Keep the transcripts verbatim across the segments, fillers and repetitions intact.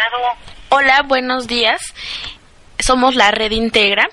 Delgado. Hola, buenos días. Somos la Red Integra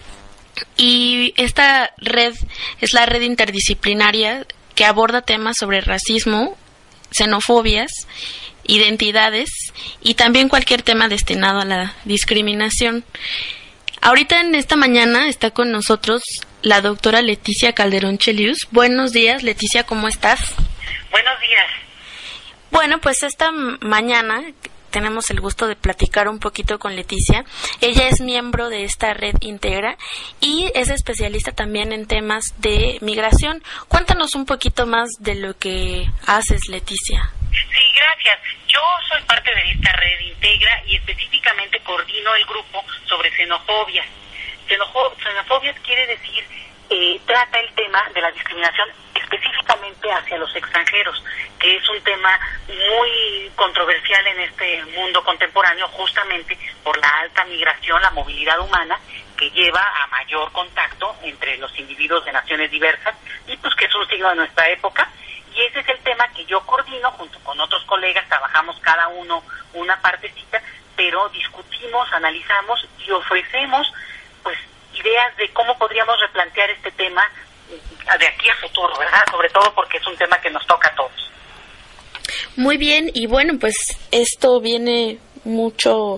y esta red es la red interdisciplinaria que aborda temas sobre racismo, xenofobias, identidades y también cualquier tema destinado a la discriminación. Ahorita en esta mañana está con nosotros la doctora Leticia Calderón Chelius. Buenos días, Leticia, ¿cómo estás? Buenos días. Bueno, pues esta mañana tenemos el gusto de platicar un poquito con Leticia. Ella es miembro de esta Red Integra y es especialista también en temas de migración. Cuéntanos un poquito más de lo que haces, Leticia. Sí, gracias. Yo soy parte de esta Red Integra y específicamente coordino el grupo sobre xenofobias. Xenofo- xenofobias quiere decir, eh, trata el tema de la discriminación específicamente hacia los extranjeros, que es un tema muy controversial en este mundo contemporáneo, justamente por la alta migración, la movilidad humana, que lleva a mayor contacto entre los individuos de naciones diversas, y pues que es un signo de nuestra época, y ese es el tema que yo coordino junto con otros colegas. Trabajamos cada uno una partecita, pero discutimos, analizamos y ofrecemos pues ideas de cómo podríamos replantear este tema de aquí a futuro, ¿verdad? Sobre todo porque es un tema que nos toca a todos. Muy bien, y bueno, pues esto viene mucho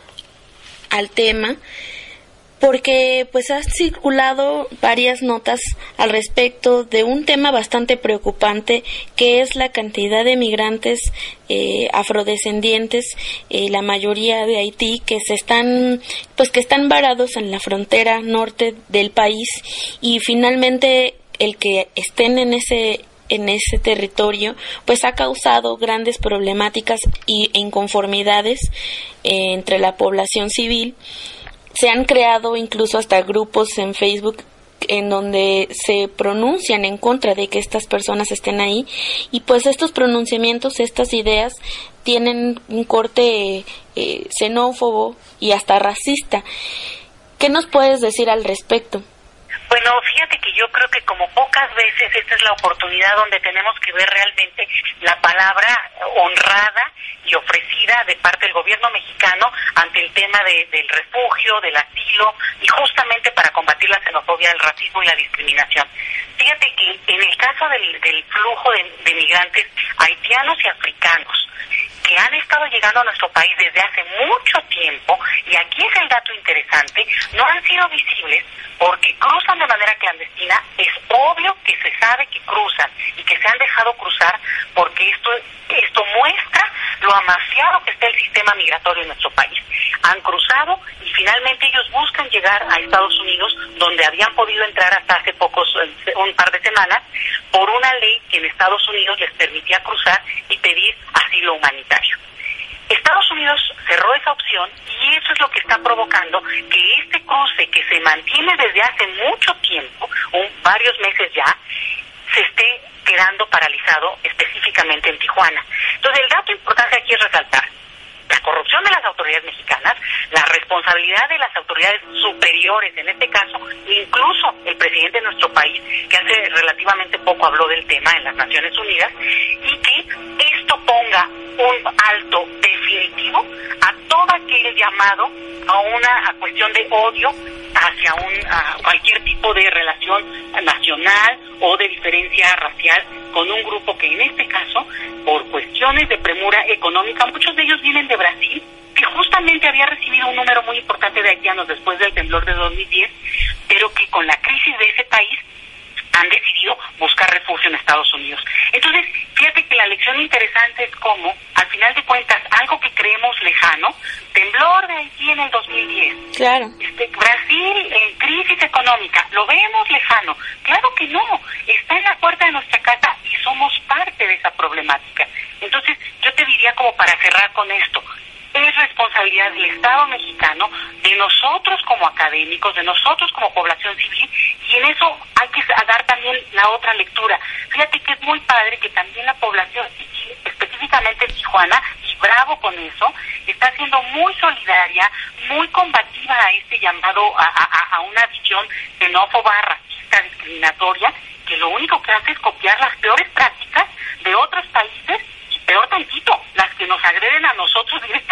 al tema porque pues han circulado varias notas al respecto de un tema bastante preocupante, que es la cantidad de migrantes eh, afrodescendientes, eh, la mayoría de Haití, que se están pues que están varados en la frontera norte del país, y finalmente el que estén en ese en ese territorio pues ha causado grandes problemáticas y inconformidades eh, entre la población civil. Se han creado incluso hasta grupos en Facebook en donde se pronuncian en contra de que estas personas estén ahí, y pues estos pronunciamientos, estas ideas tienen un corte eh, xenófobo y hasta racista. ¿Qué nos puedes decir al respecto? Bueno, fíjate que yo creo que como pocas veces esta es la oportunidad donde tenemos que ver realmente la palabra honrada y ofrecida de parte del gobierno mexicano ante el tema de, del refugio, del asilo, y justamente para combatir la xenofobia, el racismo y la discriminación. Fíjate que en el caso del, del flujo de, de migrantes haitianos y africanos que han estado llegando a nuestro país desde hace mucho tiempo, y aquí es el dato interesante, no han sido visibles porque cruzan de manera clandestina. Es obvio que se sabe que cruzan y que se han dejado cruzar porque esto, esto muestra lo amaciado que está el sistema migratorio en nuestro país. Han cruzado y finalmente ellos buscan llegar a Estados Unidos, donde habían podido entrar hasta hace pocos, un par de semanas, por una ley que en Estados Unidos les permitía cruzar y pedir asilo humanitario. Estados Unidos cerró esa opción y eso es lo que está provocando que este cruce, que se mantiene desde hace mucho tiempo, un, varios meses ya, se esté quedando paralizado específicamente en Tijuana. Entonces el dato importante aquí es resaltar la corrupción de las autoridades mexicanas, la responsabilidad de las autoridades superiores, en este caso, incluso el presidente de nuestro país, que hace relativamente poco habló del tema en las Naciones Unidas, y que esto ponga un alto definitivo a todo aquel llamado a una a cuestión de odio hacia un a cualquier tipo de relación nacional o de diferencia racial con un grupo que en este caso, por cuestiones de premura económica, muchos de ellos vienen de Brasil, que justamente había recibido un número muy importante de haitianos después del temblor de dos mil diez, pero que con la crisis de ese país han decidido buscar refugio en Estados Unidos. Entonces, fíjate que la lección interesante es cómo, al final de cuentas, algo que creemos lejano, temblor de Haití en el dos mil diez, claro. este, Brasil en crisis económica, lo vemos lejano. Claro que no, está en la puerta de nuestra casa y somos parte de esa problemática. Entonces, yo te diría, como para cerrar con esto, es responsabilidad del Estado mexicano, de nosotros como académicos, de nosotros como población civil, y en eso hay que dar también la otra lectura. Fíjate que es muy padre que también la población civil, específicamente en Tijuana, y bravo con eso, está siendo muy solidaria, muy combativa a este llamado a, a, a una visión xenófoba, racista, discriminatoria, que lo único que hace es copiar las peores prácticas de otros países, y peor tantito, las que nos agreden a nosotros directamente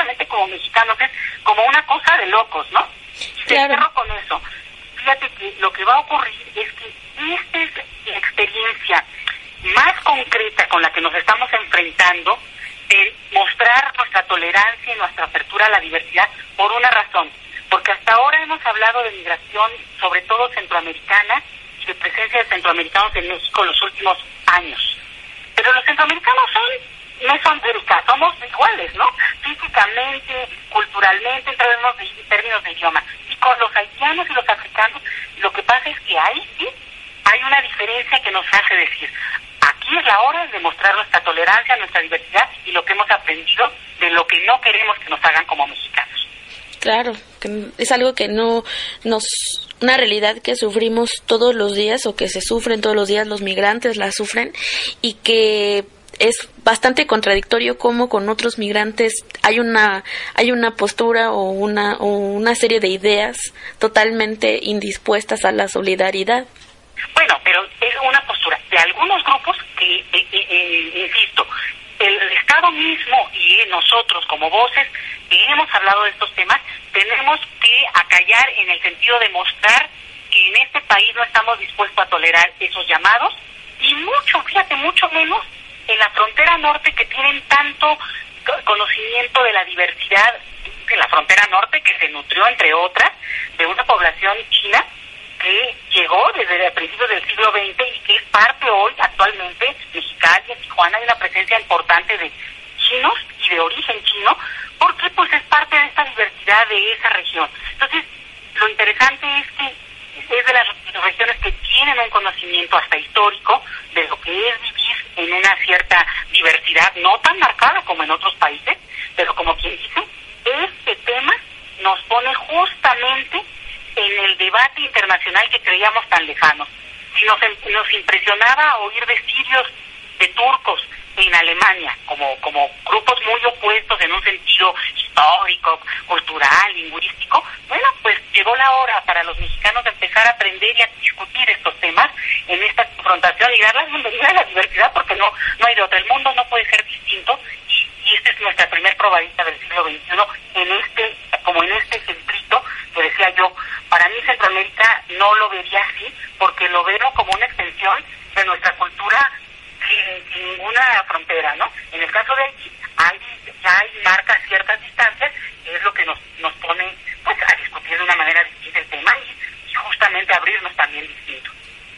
únicamente como mexicanos, es como una cosa de locos, ¿no? Y claro. Cierro con eso. Fíjate que lo que va a ocurrir es que esta es la experiencia más concreta con la que nos estamos enfrentando de mostrar nuestra tolerancia y nuestra apertura a la diversidad por una razón. Porque hasta ahora hemos hablado de migración, sobre todo centroamericana, y de presencia de centroamericanos en México en los últimos años. Pero los centroamericanos son mesoamérica, somos iguales, ¿no? Físicamente, culturalmente, en términos de, en términos de idioma. Y con los haitianos y los africanos, lo que pasa es que ahí sí hay una diferencia que nos hace decir, aquí es la hora de mostrar nuestra tolerancia, nuestra diversidad y lo que hemos aprendido de lo que no queremos que nos hagan como mexicanos. Claro, que es algo que no nos, una realidad que sufrimos todos los días o que se sufren todos los días, los migrantes la sufren y que es bastante contradictorio cómo con otros migrantes hay una hay una postura o una o una serie de ideas totalmente indispuestas a la solidaridad. Bueno, pero es una postura de algunos grupos que, eh, eh, eh, insisto, el Estado mismo y nosotros como voces que hemos hablado de estos temas, tenemos que acallar en el sentido de mostrar que en este país no estamos dispuestos a tolerar esos llamados y mucho, fíjate, mucho menos en la frontera norte que tienen tanto conocimiento de la diversidad de la frontera norte que se nutrió, entre otras, de una población china que llegó desde principios del siglo veinte y que es parte hoy, actualmente, Mexicali, en Tijuana, hay una presencia importante de chinos y de origen chino, porque pues es parte de esta diversidad de esa región. Entonces, lo interesante es que es de las regiones que tienen un conocimiento hasta histórico de lo que es vivir en una cierta diversidad, no tan marcada como en otros países, pero como quien dice, este tema nos pone justamente en el debate internacional que creíamos tan lejanos. Si nos, nos impresionaba oír de sirios, de turcos en Alemania, como, como grupos muy opuestos en un sentido histórico, cultural, lingüístico, bueno, pues llegó la hora para los mexicanos de empezar a aprender y a discutir estos temas en esta confrontación y dar la bienvenida a la diversidad, porque no no hay de otra. El mundo no puede ser distinto y, y esta es nuestra primer probadita del siglo veintiuno en este, como en este ejemplito que decía yo. Para mí Centroamérica no lo vería así, porque lo veo como una extensión de nuestra cultura sin, sin ninguna frontera, ¿no? En el caso de Haití, hay, ya hay marca ciertas distancias, que es lo que nos, nos pone pues a discutir de una manera distinta el tema y, y justamente abrirnos también distinto.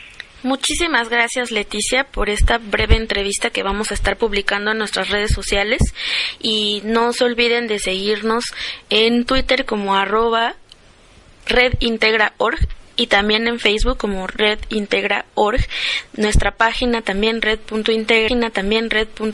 Muchísimas gracias, Leticia, por esta breve entrevista que vamos a estar publicando en nuestras redes sociales y no se olviden de seguirnos en Twitter como arroba Red Integra Org y también en Facebook como Red Integra Org, nuestra página también red punto integra, también red.